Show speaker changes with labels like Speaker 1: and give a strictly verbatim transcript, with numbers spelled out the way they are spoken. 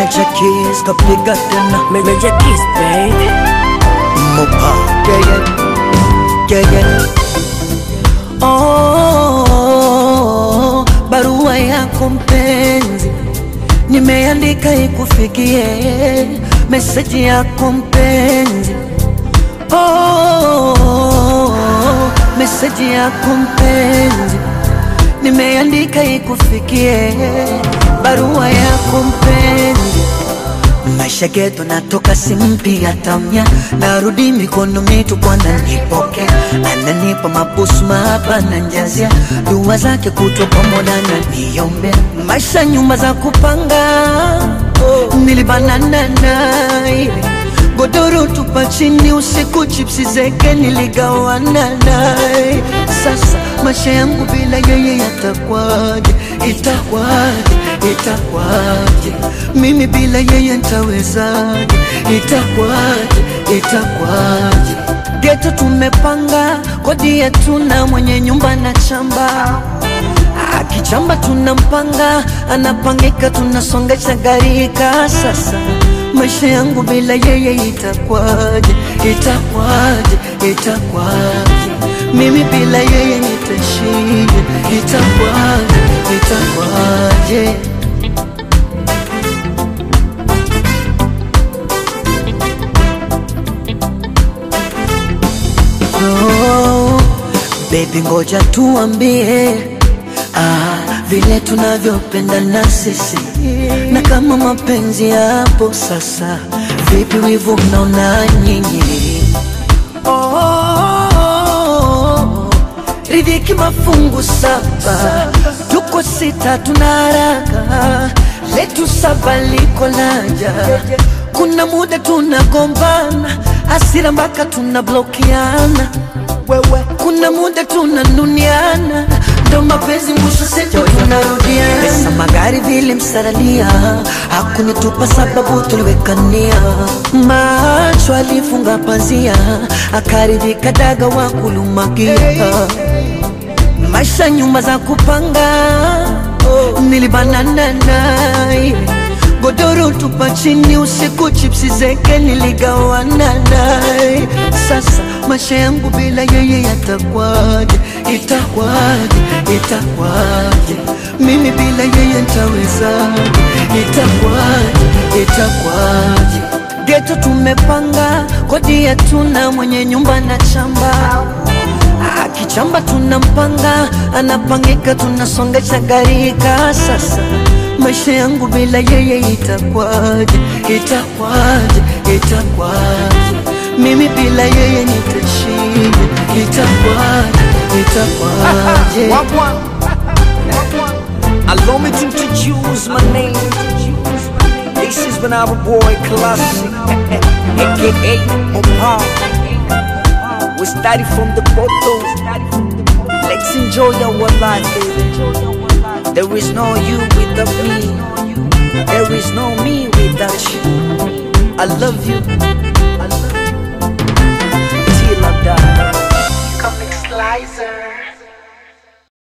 Speaker 1: Major Keys kapiga tena,
Speaker 2: Major Keys baby.
Speaker 1: Mopa yeah yeah yeah yeah. Oh, barua yako mpenzi nimeandika ikufikie, message yako mpenzi. Oh, message yako mpenzi nimeandika ikufikie, barua yako mpenzi. Maisha geto natoka simpi ya tamya, narudi mikono mitupu ananipokea, ananipa mabusu mahaba na njazia, dua zake kutwa pamoja na niombe. Maisha nyumba za kupanga, nilibanana naye, godoro tupa chini usiku, chipsi zeke niligawana naye. Sasa maisha yangu bila yeye yatakwaje, itakwaje, itakwaje? Mimi bila yeye nitawezaje, itakwaje, itakwaje? Geto tumepanga, kodi yetu na mwenye nyumba na chamba, akichamba tunampanga, anapangika tunasongesha garika. Sasa maisha yangu bila yeye itakwaje, itakwaje, itakwaje? Mimi bila yeye nitashije, itakwaje, itakwaje? Oh, baby ngoja tuambie, ah, vile tunavyopenda na sisi, na kama mapenzi yapo sasa, vipi wivu mnaona nyinyi? Oh, ridhiki mafungu saba, tuko sita tuna haraka, letu saba liko laja. Kuna muda tunagombana, hasira mpaka tunablokiana, wewe. Kuna muda tunanuniana, ndo mapenzi mwisho sejo tunarudia. Pesa magari vile msaralia, hakunitupa sababu tuliwekania. Macho alifunga pazia, akaridhika daga wa kulumagia. Maisha nyumba za kupanga, nilibanana naye, godoro tupa chini usiku, chipsi zeke niligawana naye. Sasa maisha yangu bila yeye yatakwaje, itakwaje, itakwaje? Mimi bila yeye nitawezaje, itakwaje, itakwaje? Geto tumepanga, kodi yetu na mwenye nyumba na chamba, akichamba tunampanga, anapangika tunasongesha garika. Sasa maisha yangu bila yeye itakwaje, itakwaje, itakwaje? Mimi bila yeye nitashije, itakwaje, itakwaje?
Speaker 2: Allow me to introduce my name. This is when our boy Classic, aka Mopa. We started from the bottom. Let's enjoy our life, baby. There is no you without me, there is no me without you. I love you.